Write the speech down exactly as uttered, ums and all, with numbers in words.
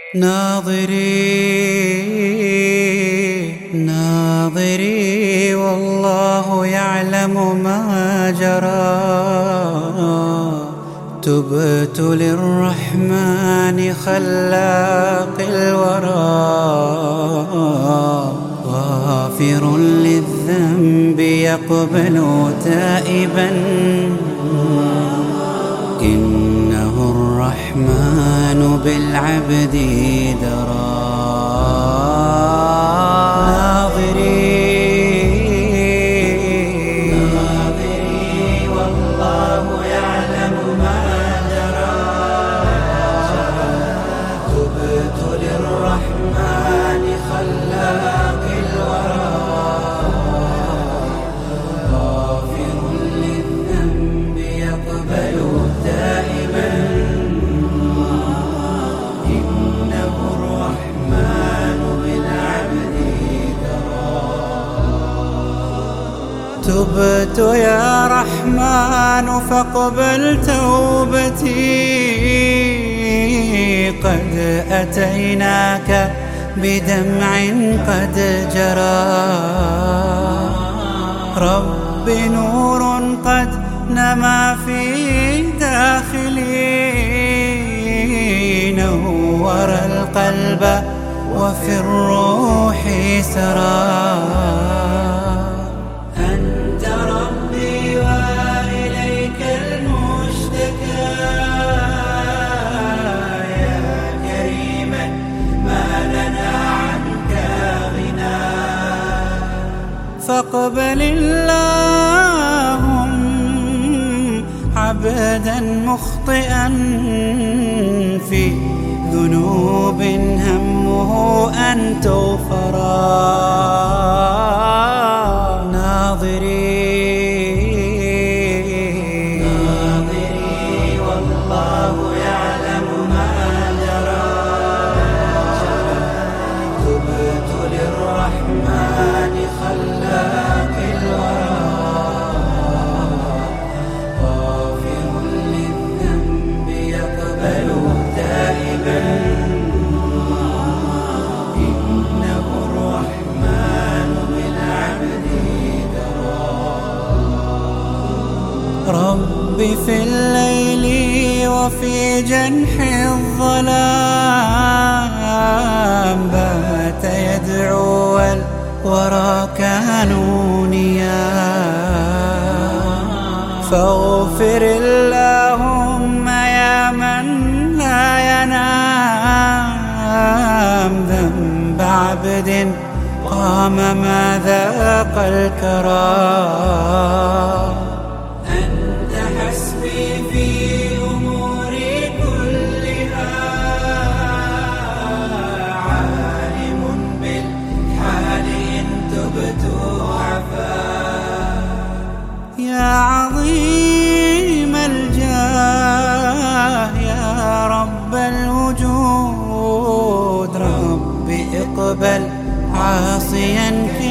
ناظري ناظري والله يعلم ما جرى. تبت للرحمن خلاق الورى، غافر للذنب يقبل تائبا، إنه الرحمن بالعبد درى. ناظري ناظري والله يعلم ما جرى. تبت للرحمن خلاق الورى، غافر للذنب يقبل تائبا، إنه الرحمن بالعبد درى. تبت يا رحمن فاقبل توبتي، قد أتيناك بدمع قد جرى. رب نور قد نما في داخلي، نور القلب وفي الروح سرى. أنت ربي وإليك المشتكى، يا كريما ما لنا عنك غنى. فاقبل اللهم عبدا مخطئا في ذنوب همه أن تغفرا. ناظري ناظري والله يعلم ما جرى. تبت للرحمن خلاق الورى، غافر للذنب يقبل تائبا، إنه الرحمن بالعبد درى. رب في الليل وفي جنح الظلام، بات يدعو والورى كانوا نيام. فاغفر اللهم يا من لا ينام، ذنب عبد قام ما ذاق الكرى. أنت حسبي في أموري كلها، عالم بالحال إن تبت عفا. يا عظيم الجاه يا رب الوجود، رب اقبل عاصيا